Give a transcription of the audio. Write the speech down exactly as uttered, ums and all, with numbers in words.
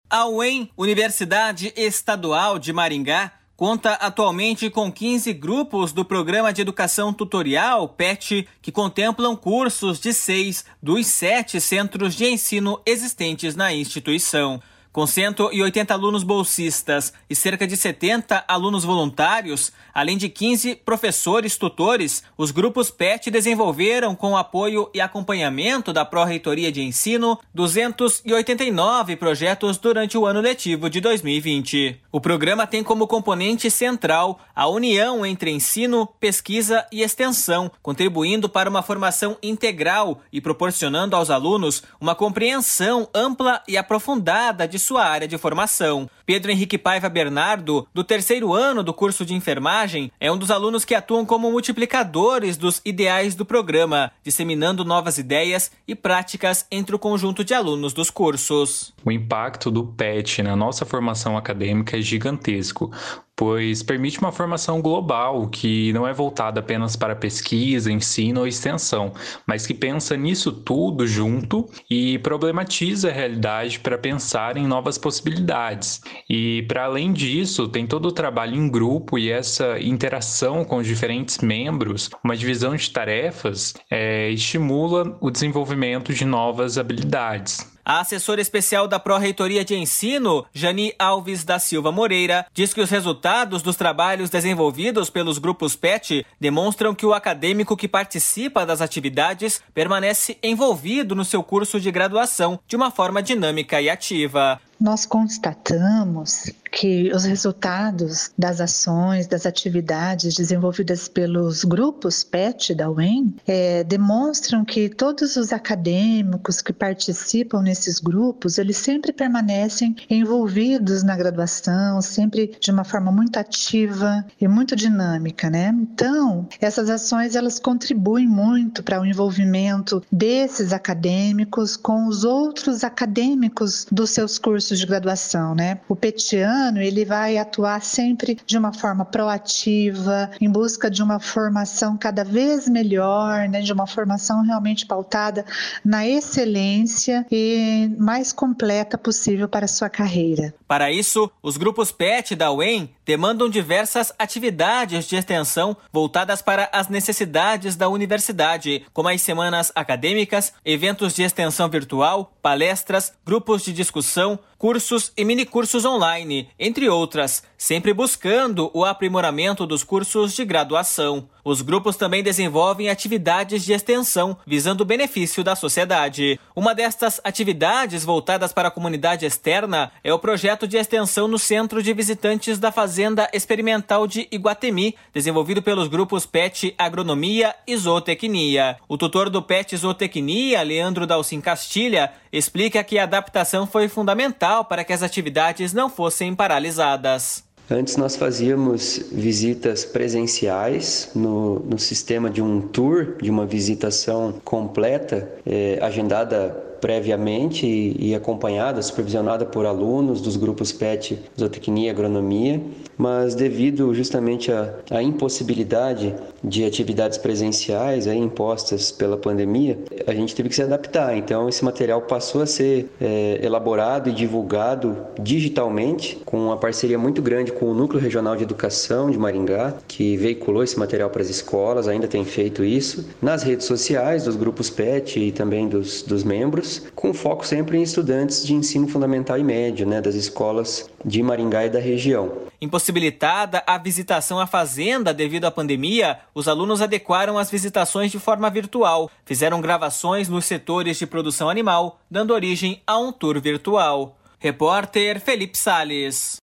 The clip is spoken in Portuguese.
A U E M, Universidade Estadual de Maringá, conta atualmente com quinze grupos do Programa de Educação Tutorial, P E T, que contemplam cursos de seis dos sete centros de ensino existentes na instituição. Com cento e oitenta alunos bolsistas e cerca de setenta alunos voluntários, além de quinze professores tutores, os grupos P E T desenvolveram, com apoio e acompanhamento da Pró-Reitoria de Ensino, duzentos e oitenta e nove projetos durante o ano letivo de dois mil e vinte. O programa tem como componente central a união entre ensino, pesquisa e extensão, contribuindo para uma formação integral e proporcionando aos alunos uma compreensão ampla e aprofundada de sua área de formação. Pedro Henrique Paiva Bernardo, do terceiro ano do curso de enfermagem, é um dos alunos que atuam como multiplicadores dos ideais do programa, disseminando novas ideias e práticas entre o conjunto de alunos dos cursos. O impacto do P E T na nossa formação acadêmica é gigantesco, pois permite uma formação global que não é voltada apenas para pesquisa, ensino ou extensão, mas que pensa nisso tudo junto e problematiza a realidade para pensar em novas possibilidades. E, para além disso, tem todo o trabalho em grupo e essa interação com os diferentes membros, uma divisão de tarefas, é, estimula o desenvolvimento de novas habilidades. A assessora especial da Pró-Reitoria de Ensino, Jani Alves da Silva Moreira, diz que os resultados dos trabalhos desenvolvidos pelos grupos P E T demonstram que o acadêmico que participa das atividades permanece envolvido no seu curso de graduação de uma forma dinâmica e ativa. Nós constatamos que os resultados das ações, das atividades desenvolvidas pelos grupos P E T da U E M é, demonstram que todos os acadêmicos que participam nesses grupos, eles sempre permanecem envolvidos na graduação, sempre de uma forma muito ativa e muito dinâmica, né? Então, essas ações, elas contribuem muito para o envolvimento desses acadêmicos com os outros acadêmicos dos seus cursos de graduação, né? O petiano, ele vai atuar sempre de uma forma proativa, em busca de uma formação cada vez melhor, né? De uma formação realmente pautada na excelência e mais completa possível para a sua carreira. Para isso, os grupos P E T da U E M demandam diversas atividades de extensão voltadas para as necessidades da universidade, como as semanas acadêmicas, eventos de extensão virtual, palestras, grupos de discussão, cursos e minicursos online, entre outras, sempre buscando o aprimoramento dos cursos de graduação. Os grupos também desenvolvem atividades de extensão, visando o benefício da sociedade. Uma destas atividades voltadas para a comunidade externa é o projeto de extensão no Centro de Visitantes da Fazenda Experimental de Iguatemi, desenvolvido pelos grupos P E T Agronomia e Zootecnia. O tutor do P E T Zootecnia, Leandro Dalcin Castilha, explica que a adaptação foi fundamental para que as atividades não fossem paralisadas. Antes nós fazíamos visitas presenciais no, no sistema de um tour, de uma visitação completa, eh, agendada previamente e, e acompanhada, supervisionada por alunos dos grupos P E T, Zootecnia e Agronomia, mas devido justamente à, à impossibilidade de atividades presenciais aí, impostas pela pandemia, a gente teve que se adaptar. Então esse material passou a ser é, elaborado e divulgado digitalmente, com uma parceria muito grande com o Núcleo Regional de Educação de Maringá, que veiculou esse material para as escolas, ainda tem feito isso, nas redes sociais dos grupos P E T e também dos, dos membros, com foco sempre em estudantes de ensino fundamental e médio, né, das escolas de Maringá e da região. Impossibilitada a visitação à fazenda devido à pandemia, os alunos adequaram as visitações de forma virtual, fizeram gravações nos setores de produção animal, dando origem a um tour virtual. Repórter Felipe Sales.